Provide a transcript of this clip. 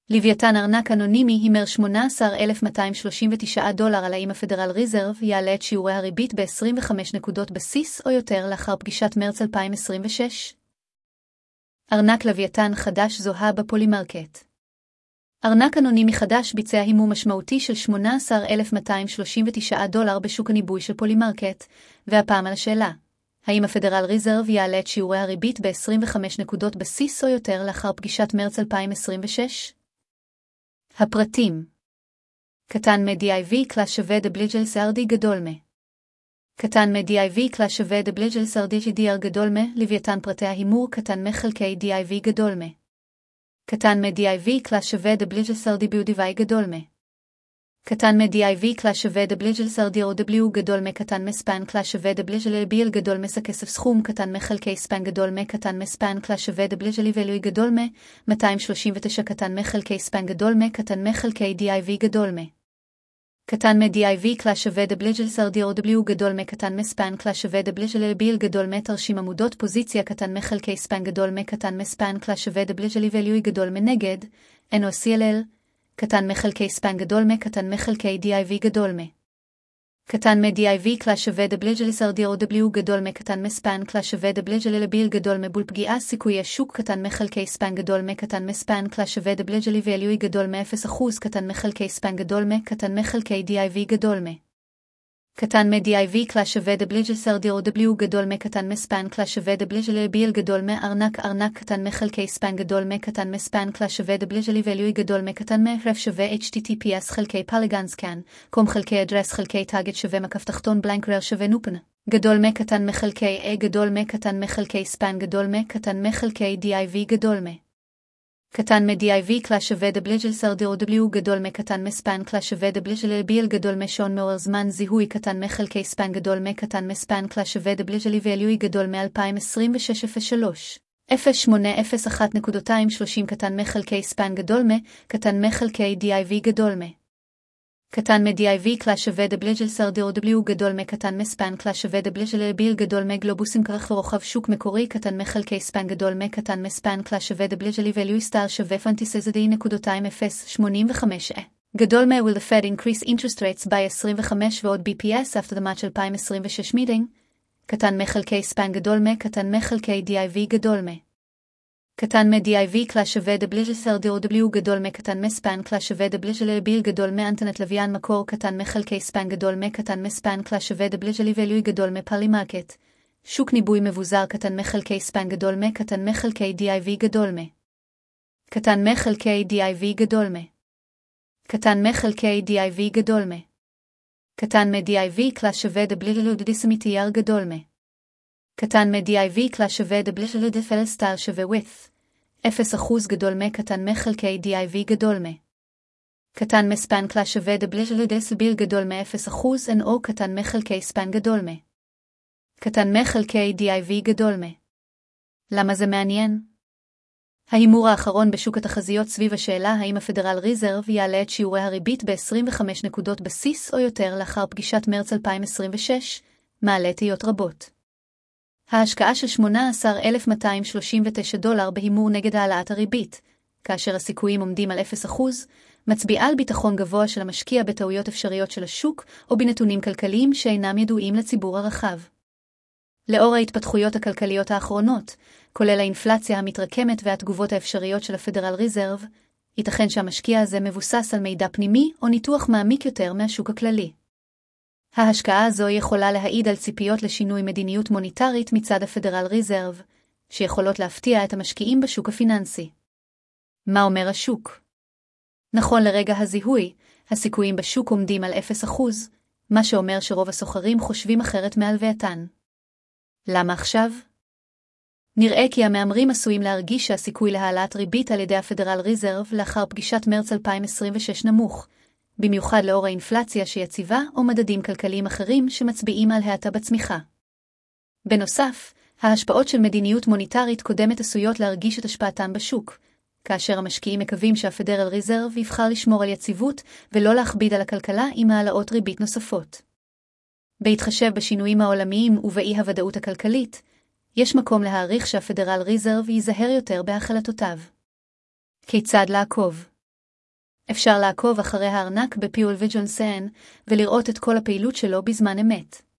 לוויתן ארנק אנונימי הימר $18,239 על האם הפדרל ריזרב יעלה את שיעורי הריבית ב-25 נקודות בסיס או יותר לאחר פגישת מרץ 2026. ארנק לוויתן חדש זוהה בפולימרקט. ארנק אנונימי חדש ביצע הימור משמעותי של $18,239 בשוק הניבוי של פולימרקט, והפעם על השאלה, האם הפדרל ריזרב יעלה את שיעורי הריבית ב-25 נקודות בסיס או יותר לאחר פגישת מרץ 2026? הפרטים. קטן מ-DIV קלאס שווה דבליג'ל סרדי גדול מ. קטן מ-DIV קלאס שווה דבליג'ל סרדי GDR גדול מ. לוויתן פרטי ההימור קטן מחלקי DIV גדול מ. קטן מ-DIV קלאס שווה דבליג'ל סרדי BUDY גדול מ. קטן מ-DIV קלאס שווה דבליג'ל סרדי OW גדול מ. קטן מספן קלאס שווה דבליג'ל LBL גדול מ. כסף סכום קטן מחלקי ספן גדול מ. קטן מספן קלאס שווה דבליג'ל EVLUI גדול מ. 239 קטן מחלקי ספן גדול מ. קטן מחלקי DIV גדול מ. קטן מ-DIV קלאס שווה דבליג'ל סרדי OW גדול מ. קטן מספן קלאס שווה דבליג'ל LBL גדול מ. תרשים עמודות פוזיציה קטן מחלקי ספן גדול מ. קטן מספן קלאס שווה דבליג'ל EVLUI גדול מ. נגד NOCLL קטן מחלקי ספן גדול מ. קטן מחלקי DIV גדול מ. קטן מ-DIV קלאס שווה דבליג'ל סרדי OW גדול מ. קטן מספן קלאס שווה דבליג'ל LBL גדול מ. בול פגיעה סיכוי השוק קטן מחלקי ספן גדול מ. קטן מספן קלאס שווה דבליג'ל EVLUI גדול מ-0% קטן מחלקי ספן גדול מ. קטן מחלקי DIV גדול מ. קטן מ-DIV קלאס שווה דבליג'ל סרדי OW גדול מ. קטן מספן קלאס שווה דבליג'ל LBL גדול מ. ארנק קטן מחלקי ספן גדול מ. קטן מספן קלאס שווה דבליג'ל EVLUI גדול מ. קטן מ-ref שווה HTTPS חלקי פוליגון סקן קום חלקי אדרס חלקי טאגט שווה מקף תחתון בלנקרר שווה נופן גדול מ. קטן מחלקי A גדול מ. קטן מחלקי ספן גדול מ. קטן מחלקי DIV גדול מ. קטן מ-DIV קלאס שווה דבליג'ל סרדי OW גדול מ. קטן מספן קלאס שווה דבליג'ל LBL גדול מ. שעון מעורר זמן זיהוי קטן מחלקי ספן גדול מ. קטן מספן קלאס שווה דבליג'ל EVLUI גדול מ-2026 0801.230 קטן מחלקי ספן גדול מ. קטן מחלקי DIV גדול מ. קטן מ-DIV קלאס שווה דבליג'ל סרדי OW גדול מ. קטן מספן קלאס שווה דבליג'ל LBL גדול מ. גלובוסים כרך ורוחב שוק מקורי קטן מחלקי ספן גדול מ. קטן מספן קלאס שווה דבליג'ל EVLUI סטאר שווה $0.085 גדול מ. will the Fed increase interest rates by 25 ועוד BPS after the March 2026 meeting קטן מחלקי ספן גדול מ. קטן מחלקי DIV גדול מ. קטן מ-DIV קלאס שווה דבליג'ל סרדי OW גדול מ. קטן מספן קלאס שווה דבליג'ל LBL גדול מ. אנטנת לוויין מקור קטן מחלקי ספן גדול מ. קטן מספן קלאס שווה דבליג'ל EVLUI גדול מ. פולימרקט שוק ניבוי מבוזר קטן מחלקי ספן גדול מ. קטן מחלקי DIV גדול מ. קטן מחלקי DIV גדול מ. קטן מחלקי DIV גדול מ. קטן מ-DIV קלאס שווה דבליג'ל DSMTR גדול מ. קטן מ-DIV קלאס שווה דבליג'ל DFL סטאר שווה width 0% גדול מ. קטן מחלקי DIV גדול מ. קטן מספן קלאס שווה דבליג'ל DSLBL גדול מ-0% NO קטן מחלקי ספן גדול מ. קטן מחלקי DIV גדול מ. למה זה מעניין? ההימור האחרון בשוק התחזיות סביב השאלה האם הפדרל ריזרב יעלה את שיעורי הריבית ב-25 נקודות בסיס או יותר לאחר פגישת מרץ 2026 מעלה תהיות רבות. ההשקעה של $18,239 בהימור נגד העלאת הריבית, כאשר הסיכויים עומדים על 0%, מצביעה על ביטחון גבוה של המשקיע בטעויות אפשריות של השוק או בנתונים כלכליים שאינם ידועים לציבור הרחב. לאור ההתפתחויות הכלכליות האחרונות, כולל האינפלציה המתרקמת והתגובות האפשריות של הפדרל ריזרב, ייתכן שהמשקיע הזה מבוסס על מידע פנימי או ניתוח מעמיק יותר מהשוק הכללי. ההשקעה הזו יכולה להעיד על ציפיות לשינוי מדיניות מוניטרית מצד הפדרל ריזרב, שיכולות להפתיע את המשקיעים בשוק הפיננסי. מה אומר השוק? נכון לרגע הזיהוי, הסיכויים בשוק עומדים על 0%, מה שאומר שרוב הסוחרים חושבים אחרת מהלווייתן. למה עכשיו? נראה כי המאמרים עשויים להרגיש שהסיכוי להעלאת ריבית על ידי הפדרל ריזרב לאחר פגישת מרץ 2026 נמוך, במיוחד לאור האינפלציה שיציבה או מדדים כלכליים אחרים שמצביעים על האטה בצמיחה. בנוסף, ההשפעות של מדיניות מוניטרית קודמת עשויות להרגיש את השפעתם בשוק, כאשר המשקיעים מקווים שהפדרל ריזרב יבחר לשמור על יציבות ולא להכביד על הכלכלה עם העלאות ריבית נוספות. בהתחשב בשינויים העולמיים ובאי הוודאות הכלכלית, יש מקום להעריך שהפדרל ריזרב ייזהר יותר בהחלטותיו. כיצד לעקוב? אפשר לעקוב אחרי הארנק בפיול וג'ונסן ולראות את כל הפעילות שלו בזמן אמת.